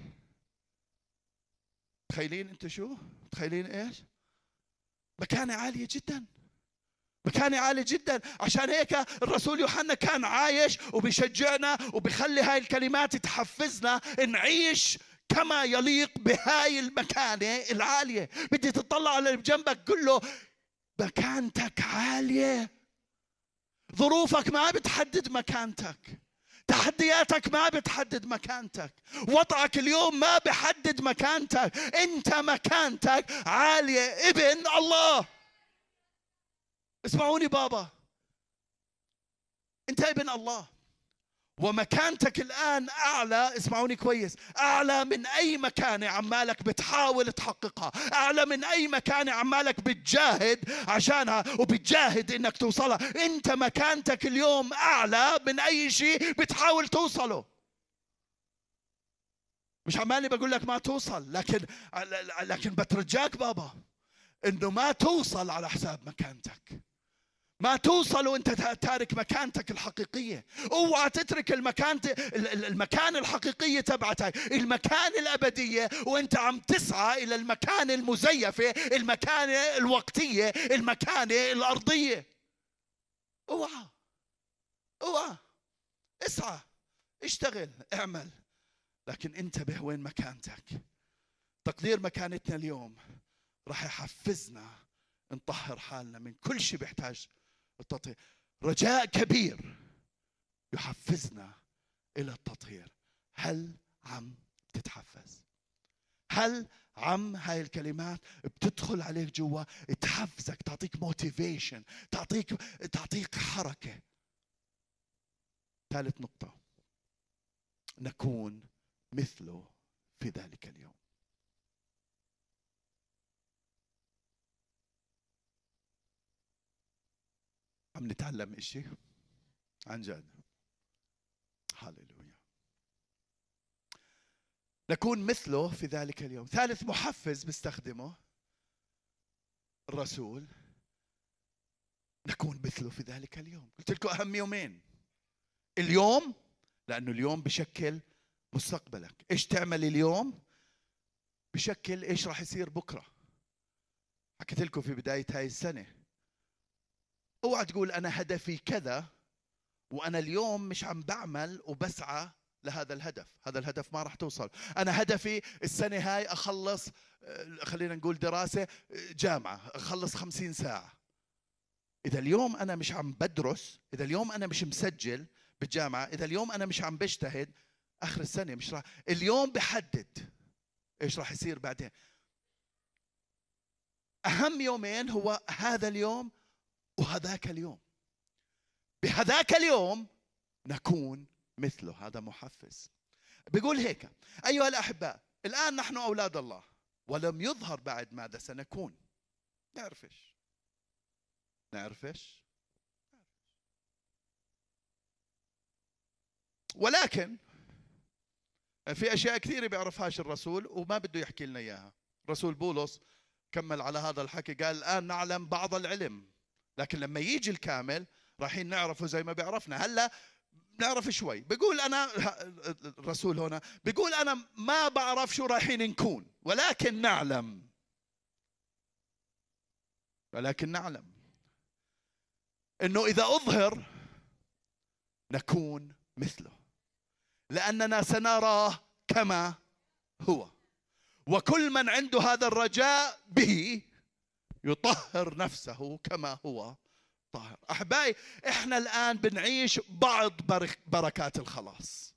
تخيلين أنت شو؟ تخيلين إيش؟ مكانة عالية جدا، مكانة عالية جدا. عشان هيك الرسول يوحنا كان عايش وبيشجعنا وبيخلي هاي الكلمات تحفزنا نعيش كما يليق بهاي المكانة العالية. بدي تطلع على اللي بجنبك قل له مكانتك عالية. ظروفك ما بتحدد مكانتك، تحدياتك ما بتحدد مكانتك، وضعك اليوم ما بحدد مكانتك. انت مكانتك عالية، ابن الله. اسمعوني بابا، انت ابن الله ومكانتك الآن أعلى، اسمعوني كويس، أعلى من أي مكانة عمالك بتحاول تحققها، أعلى من أي مكانة عمالك بتجاهد عشانها وبتجاهد إنك توصلها. أنت مكانتك اليوم أعلى من أي شيء بتحاول توصله. مش عمالي بقول لك ما توصل، لكن بترجاك بابا إنه ما توصل على حساب مكانتك، ما توصل وانت تارك مكانتك الحقيقية. اوعى تترك المكان الحقيقية تبعتك، المكان الأبدية، وانت عم تسعى إلى المكان المزيفة، المكان الوقتية، المكان الأرضية. اوعى اسعى، اشتغل، اعمل، لكن انتبه وين مكانتك. تقدير مكانتنا اليوم راح يحفزنا نطهر حالنا من كل شيء بيحتاج التطهير. رجاء كبير يحفزنا إلى التطهير. هل عم تتحفز؟ هل هاي الكلمات بتدخل عليك جوا، تحفزك، تعطيك موتيفيشن، تعطيك حركة. ثالث نقطة، نكون مثله في ذلك اليوم. عم نتعلم إشي عن جد. هاليلويا. نكون مثله في ذلك اليوم. ثالث محفز بيستخدمه الرسول، نكون مثله في ذلك اليوم. قلت لكم أهم يومين، اليوم لأنه اليوم بشكل مستقبلك. إيش تعمل اليوم بشكل إيش راح يصير بكرة. حكيت لكم في بداية هاي السنة، اوعى تقول أنا هدفي كذا وأنا اليوم مش عم بعمل وبسعى لهذا الهدف. هذا الهدف ما راح توصل. أنا هدفي السنة هاي أخلص، خلينا نقول دراسة جامعة، أخلص 50 ساعة. إذا اليوم أنا مش عم بدرس، إذا اليوم أنا مش مسجل بالجامعة، إذا اليوم أنا مش عم بجتهد، آخر السنة مش راح. اليوم بحدد إيش راح يصير بعدين. أهم يومين هو هذا اليوم وهذاك اليوم. بهذاك اليوم نكون مثله. هذا محفز. بيقول هيك: أيها الأحباء، الآن نحن أولاد الله ولم يظهر بعد ماذا سنكون. نعرفش ولكن في أشياء كثيرة بيعرفهاش الرسول وما بده يحكي لنا إياها. رسول بولس كمل على هذا الحكي، قال الآن نعلم بعض العلم، لكن لما يجي الكامل رايحين نعرفه زي ما بيعرفنا. هلا نعرف شوي. بيقول أنا، الرسول هنا بيقول أنا ما بعرف شو رايحين نكون، ولكن نعلم إنه إذا أظهر نكون مثله، لأننا سنراه كما هو. وكل من عنده هذا الرجاء به يطهر نفسه كما هو طاهر. أحبائي، إحنا الآن بنعيش بعض بركات الخلاص.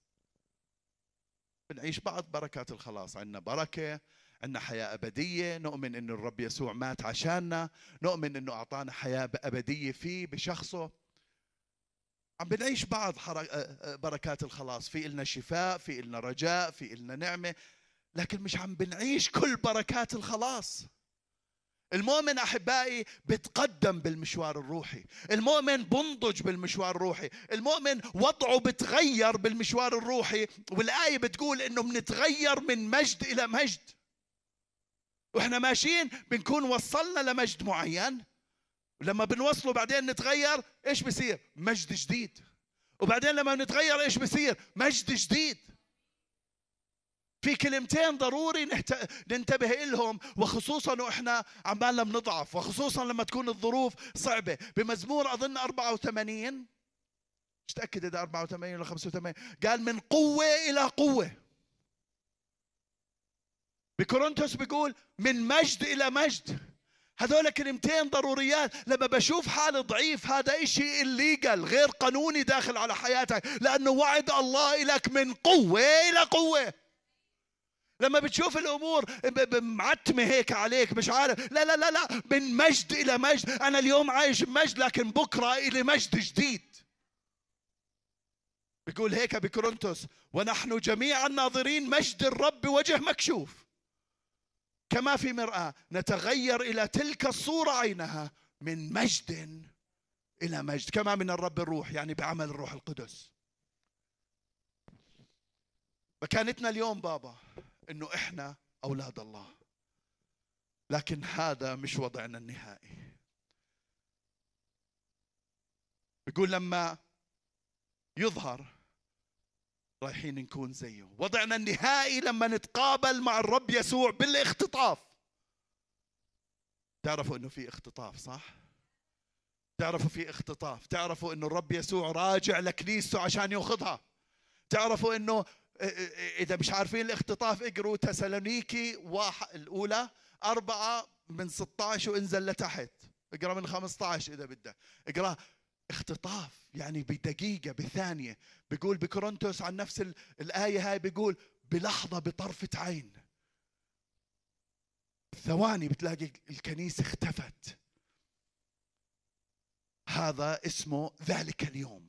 عندنا بركة، عندنا حياة أبدية. نؤمن إنه الرب يسوع مات عشاننا، نؤمن إنه أعطانا حياة أبدية فيه بشخصه. عم بنعيش بعض بركات الخلاص. في إلنا شفاء، في إلنا رجاء، في إلنا نعمة، لكن مش عم بنعيش كل بركات الخلاص. المؤمن أحبائي بتقدم بالمشوار الروحي، المؤمن بنضج بالمشوار الروحي، المؤمن وضعه بتغير بالمشوار الروحي. والآية بتقول إنه بنتغير من مجد إلى مجد. وإحنا ماشيين بنكون وصلنا لمجد معين، ولما بنوصله بعدين نتغير، إيش بصير؟ مجد جديد. وبعدين لما نتغير إيش بصير؟ مجد جديد. في كلمتين ضروري ننتبه إلهم، وخصوصا وإحنا عمالنا بنضعف، وخصوصا لما تكون الظروف صعبة. بمزمور أظن 84، مش متأكد إذا 84 ولا 85، قال من قوة إلى قوة. بكورنثوس بيقول من مجد إلى مجد. هذول كلمتين ضروريات. لما بشوف حالي ضعيف، هذا إشي الليجل غير قانوني داخل على حياتك، لأنه وعد الله لك من قوة إلى قوة. لما بتشوف الأمور معتمة هيك عليك، مش عارف، لا لا لا لا، من مجد إلى مجد. أنا اليوم عايش بمجد، لكن بكرة إلى مجد جديد. بيقول هيك بكورنثوس: ونحن جميعا ناظرين مجد الرب بوجه مكشوف كما في مرآة نتغير إلى تلك الصورة عينها، من مجد إلى مجد، كما من الرب الروح، يعني بعمل الروح القدس. مكانتنا اليوم بابا إنه إحنا أولاد الله، لكن هذا مش وضعنا النهائي. بيقول لما يظهر رايحين نكون زيه. وضعنا النهائي لما نتقابل مع الرب يسوع بالاختطاف. تعرفوا إنه في اختطاف، صح؟ تعرفوا في اختطاف. تعرفوا إنه الرب يسوع راجع لكنيسته عشان يأخذها. تعرفوا إنه إذا مش عارفين الاختطاف، اقروا تسالونيكي الأولى 4:16 وانزل لتحت. اقرا من 15 إذا بدك اقرا. اختطاف يعني بدقيقة، بثانية. بيقول بكورنثوس عن نفس الآية هاي، بيقول بلحظة، بطرفة عين. ثواني بتلاقي الكنيسة اختفت. هذا اسمه ذلك اليوم.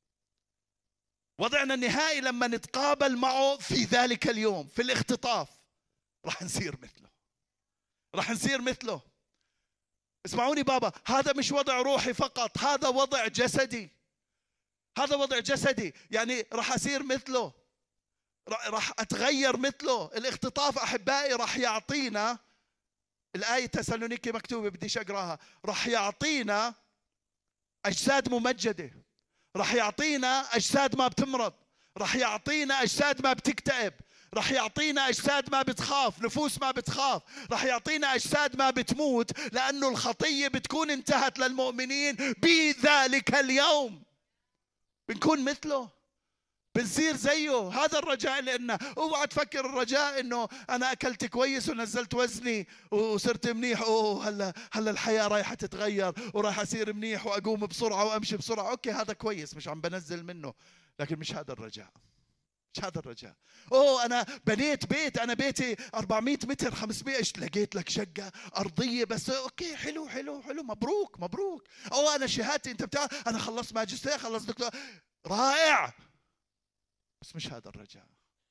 وضعنا النهائي لما نتقابل معه في ذلك اليوم في الاختطاف راح نصير مثله، راح نصير مثله. اسمعوني بابا، هذا مش وضع روحي فقط، هذا وضع جسدي، هذا وضع جسدي. يعني راح أصير مثله، راح أتغير مثله. الاختطاف أحبائي راح يعطينا، الآية تسالونيكي مكتوبة بديش أقراها، راح يعطينا أجساد ممجدة، راح يعطينا أجساد ما بتمرض، راح يعطينا أجساد ما بتكتئب، راح يعطينا أجساد ما بتخاف، نفوس ما بتخاف، راح يعطينا أجساد ما بتموت، لأنه الخطية بتكون انتهت للمؤمنين بذلك اليوم. بنكون مثله، بنصير زيه. هذا الرجاء لنا. اوعى تفكر الرجاء انه انا اكلت كويس ونزلت وزني وصرت منيح، اوه هلا الحياه رايحه تتغير وراح اصير منيح واقوم بسرعه وامشي بسرعه. اوكي هذا كويس، مش عم بنزل منه، لكن مش هذا الرجاء، مش هذا الرجاء. اوه انا بنيت بيت، انا بيتي 400 متر 500، لقيت لك شقه ارضيه بس، اوكي حلو حلو حلو، مبروك مبروك. اوه انا شهادتي، انت بتعرف انا خلصت ماجستير، خلصت دكتور، رائع، بس مش هذا الرجاء.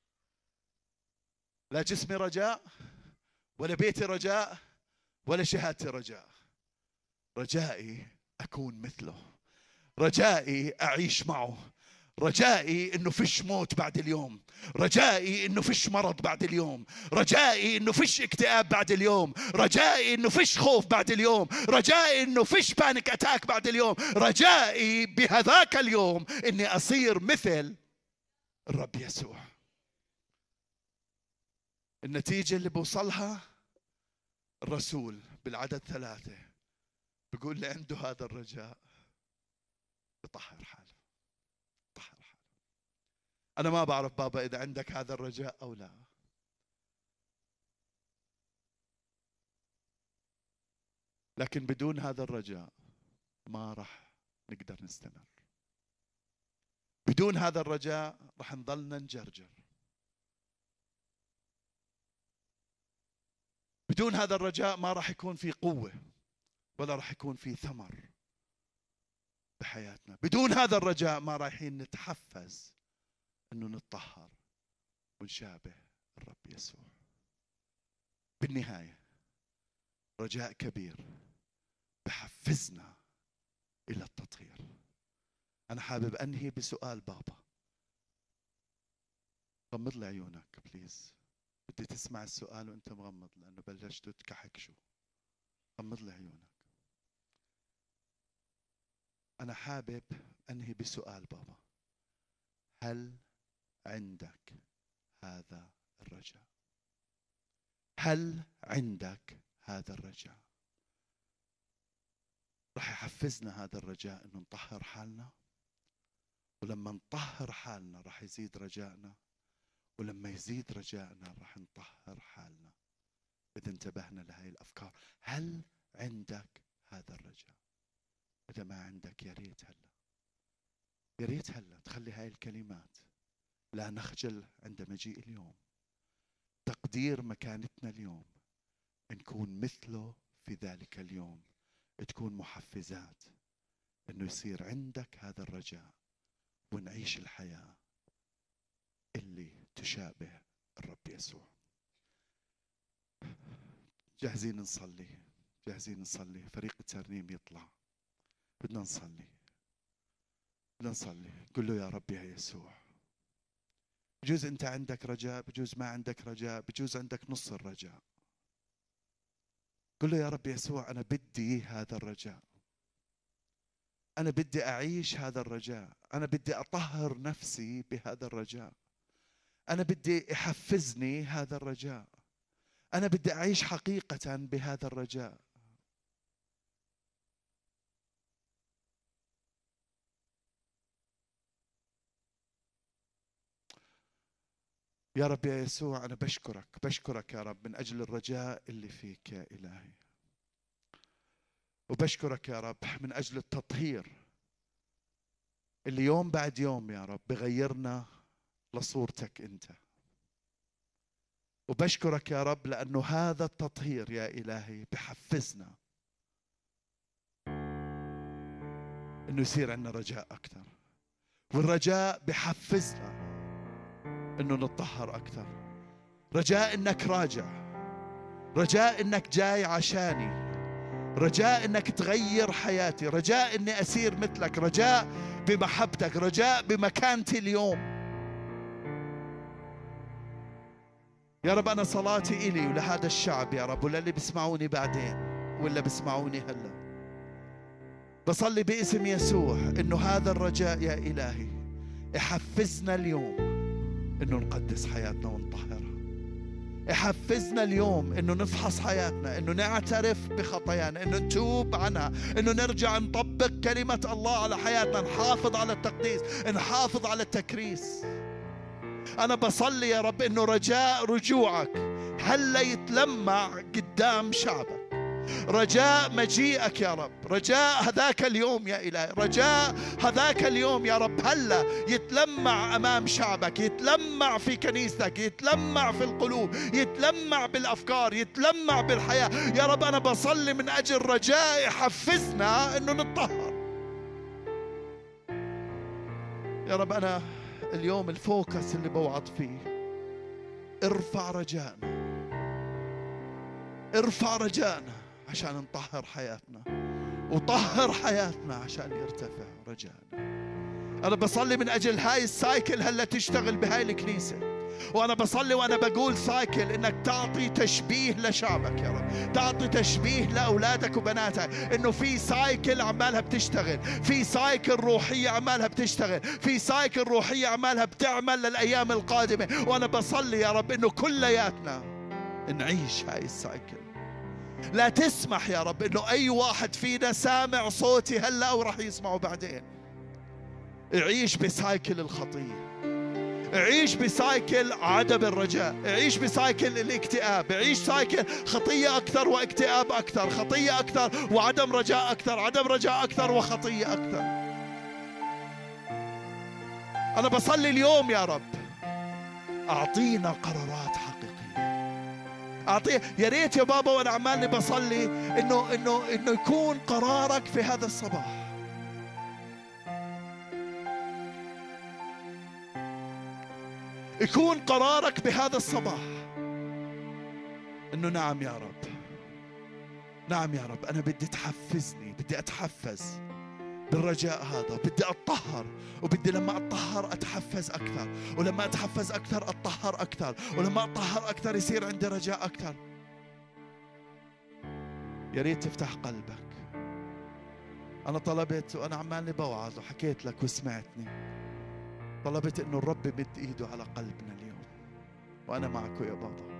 لا جسمي رجاء، ولا بيتي رجاء، ولا شهادتي رجاء. رجائي أكون مثله، رجائي أعيش معه، رجائي إنه فيش موت بعد اليوم، رجائي إنه فيش مرض بعد اليوم، رجائي إنه فيش اكتئاب بعد اليوم، رجائي إنه فيش خوف بعد اليوم، رجائي إنه فيش بانيك أتاك بعد اليوم. رجائي بهذاك اليوم إني أصير مثل الرب يسوع. النتيجة اللي بوصلها الرسول بالعدد 3 بيقول اللي عنده هذا الرجاء يطهر حاله، يطهر حاله. أنا ما بعرف بابا إذا عندك هذا الرجاء أو لا، لكن بدون هذا الرجاء ما راح نقدر نستمر. بدون هذا الرجاء راح نضلنا نجرجر. بدون هذا الرجاء ما راح يكون في قوة ولا راح يكون في ثمر بحياتنا. بدون هذا الرجاء ما رايحين نتحفز انه نتطهر ونشابه الرب يسوع. بالنهاية رجاء كبير بحفزنا الى التطهير. انا حابب انهي بسؤال بابا. غمض لي عيونك بليز، بدي تسمع السؤال وانت مغمض لانه بلشتوا تكحكشوا. غمض لي عيونك. انا حابب انهي بسؤال بابا، هل عندك هذا الرجاء؟ هل عندك هذا الرجاء؟ راح يحفزنا هذا الرجاء انه نطهر حالنا، ولما نطهر حالنا راح يزيد رجائنا، ولما يزيد رجائنا راح نطهر حالنا. إذا انتبهنا لهذه الأفكار، هل عندك هذا الرجاء؟ إذا ما عندك يا ريت هلا، يا ريت هلا تخلي هاي الكلمات، لا نخجل عند مجيء اليوم، تقدير مكانتنا اليوم، نكون مثله في ذلك اليوم، تكون محفزات انه يصير عندك هذا الرجاء ونعيش الحياة اللي تشابه الرب يسوع. جاهزين نصلي؟ جاهزين نصلي؟ فريق الترنيم يطلع، بدنا نصلي، بدنا نصلي. قل له يا رب يا يسوع. بجوز انت عندك رجاء، بجوز ما عندك رجاء، بجوز عندك نص الرجاء. قل له يا رب يسوع انا بدي هذا الرجاء، انا بدي اعيش هذا الرجاء، انا بدي اطهر نفسي بهذا الرجاء، انا بدي يحفزني هذا الرجاء، انا بدي اعيش حقيقة بهذا الرجاء. يا رب يا يسوع أنا بشكرك يا رب من أجل الرجاء اللي فيك يا إلهي، وبشكرك يا رب من أجل التطهير اللي يوم بعد يوم يا رب بغيرنا لصورتك أنت. وبشكرك يا رب لأنه هذا التطهير يا إلهي بحفزنا إنه يصير عندنا رجاء أكثر، والرجاء بحفزنا إنه نتطهر أكثر. رجاء إنك راجع، رجاء إنك جاي عشاني، رجاء إنك تغير حياتي، رجاء إني أسير مثلك، رجاء بمحبتك، رجاء بمكانتي اليوم. يا رب أنا صلاتي إلي ولهذا الشعب يا رب، وللي بيسمعوني بعدين ولا بيسمعوني هلا، بصلي باسم يسوع إنه هذا الرجاء يا إلهي يحفزنا اليوم إنه نقدس حياتنا ونطهرها. يحفزنا اليوم إنه نفحص حياتنا، إنه نعترف بخطايانا، إنه نتوب عنها، إنه نرجع نطبق كلمة الله على حياتنا، نحافظ على التقديس، نحافظ على التكريس. أنا بصلي يا رب إنه رجاء رجوعك هلا يتلمع قدام شعبك، رجاء مجيئك يا رب، رجاء هذاك اليوم يا إلهي، رجاء هذاك اليوم يا رب هلا يتلمع أمام شعبك، يتلمع في كنيستك، يتلمع في القلوب، يتلمع بالأفكار، يتلمع بالحياة. يا رب أنا بصلي من أجل رجاء يحفزنا إنه نتطهر. يا رب أنا اليوم الفوكس اللي بوعظ فيه، ارفع رجائنا، ارفع رجائنا عشان نطهر حياتنا، وطهر حياتنا عشان يرتفع رجائنا. أنا بصلي من أجل هاي السايكل هلا تشتغل بهاي الكنيسة، وأنا بصلي وأنا بقول سايكل إنك تعطي تشبيه لشعبك يا رب، تعطي تشبيه لأولادك وبناتك، إنه في سايكل عمالها بتشتغل، في سايكل روحية عمالها بتشتغل، في سايكل روحية عمالها بتعمل للأيام القادمة. وأنا بصلي يا رب إنه كلياتنا نعيش هاي السايكل. لا تسمح يا رب إنه أي واحد فينا سامع صوتي هلا أو راح يسمعه بعدين يعيش بسايكل الخطية، يعيش بسايكل عدم الرجاء، يعيش بسايكل الاكتئاب، يعيش سايكل خطية أكثر واكتئاب أكثر، خطية أكثر وعدم رجاء أكثر، عدم رجاء أكثر وخطية أكثر. أنا بصلي اليوم يا رب أعطينا قرارات حقيقية، أعطيه. يا ريت يا بابا وأنا عمالي بصلي إنه يكون قرارك في هذا الصباح، يكون قرارك بهذا الصباح إنه نعم يا رب، نعم يا رب، أنا بدي تحفزني، بدي أتحفز بالرجاء هذا، بدي أتطهر، وبدي لما أتطهر أتحفز أكثر، ولما أتحفز أكثر أتطهر أكثر، ولما أتطهر أكثر يصير عندي رجاء أكثر. يا ريت تفتح قلبك. أنا طلبت وأنا عمالي بوعظ وحكيت لك وسمعتني، طلبت إنه الرب يمد إيده على قلبنا اليوم، وأنا معكم يا بابا،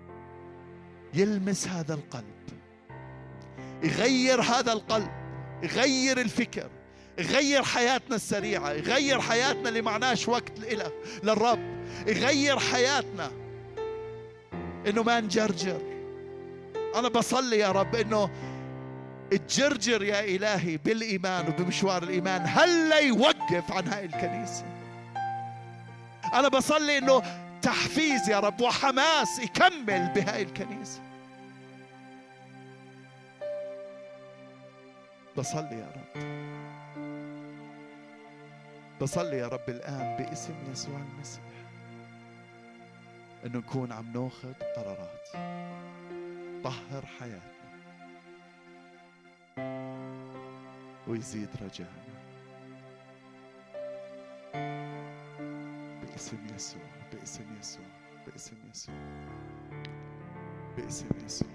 يلمس هذا القلب، يغير هذا القلب، يغير الفكر، يغير حياتنا السريعة، يغير حياتنا اللي معناش وقت للرب، يغير حياتنا إنه ما نجرجر. أنا بصلي يا رب إنه الجرجر يا إلهي بالإيمان وبمشوار الإيمان هلا يوقف عن هاي الكنيسة. أنا بصلي إنه تحفيز يا رب وحماس يكمل بهاي الكنيسة. بصلي يا رب، بصلي يا رب الآن باسم يسوع المسيح إنه نكون عم ناخذ قرارات طهر حياتنا ويزيد رجائنا باسم يسوع، باسم يسوع، باسم يسوع، باسم يسوع.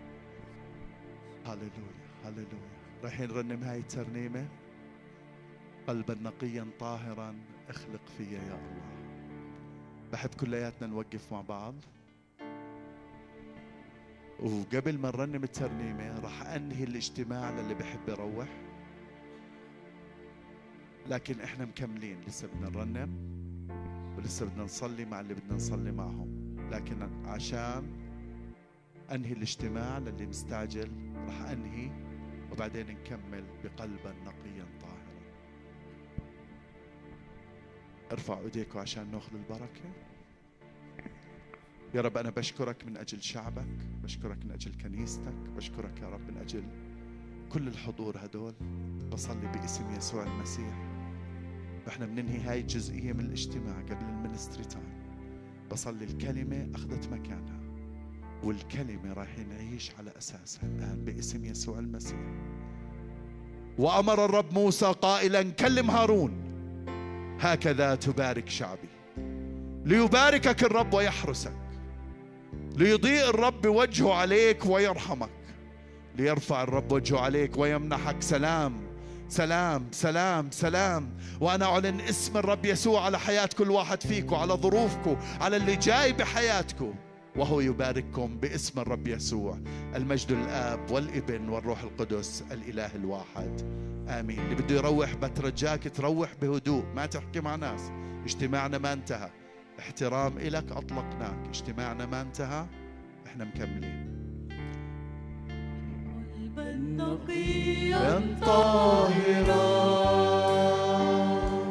هللويا هللويا. رايحين نرنم هاي الترنيمة، قلبا نقيا طاهرا اخلق فيا يا الله. بحب كلياتنا نوقف مع بعض، وقبل ما نرنم الترنيمة راح أنهي الاجتماع للي بحب يروح، لكن احنا مكملين، لسه بدنا نرنم ولسه بدنا نصلي مع اللي بدنا نصلي معهم، لكن عشان أنهي الاجتماع للي مستعجل راح أنهي وبعدين نكمل بقلبا نقيا طاهرا. ارفعوا ايديكم عشان ناخذ البركة يا رب أنا بشكرك من أجل شعبك، بشكرك من أجل كنيستك، بشكرك يا رب من أجل كل الحضور هدول. بصلي باسم يسوع المسيح. احنا بننهي هاي الجزئية من الاجتماع قبل المينستري تايم. بصلي الكلمة أخذت مكانها، والكلمة رايحين نعيش على أساسها الآن باسم يسوع المسيح. وأمر الرب موسى قائلا: كلم هارون هكذا تبارك شعبي. ليباركك الرب ويحرسك، ليضيء الرب بوجهه عليك ويرحمك، ليرفع الرب وجهه عليك ويمنحك سلام. سلام سلام سلام. وأنا أعلن اسم الرب يسوع على حياة كل واحد فيكم، على ظروفكم، على اللي جاي بحياتكم، وهو يبارككم باسم الرب يسوع. المجد للآب والابن والروح القدس الإله الواحد، آمين. اللي بده يروح بترجاك تروح بهدوء، ما تحكي مع ناس. اجتماعنا ما انتهى، احترام إلك أطلقناك. اجتماعنا ما انتهى، احنا مكملين. نقيا طاهرا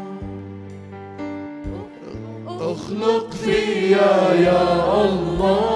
اخلق فيا يا الله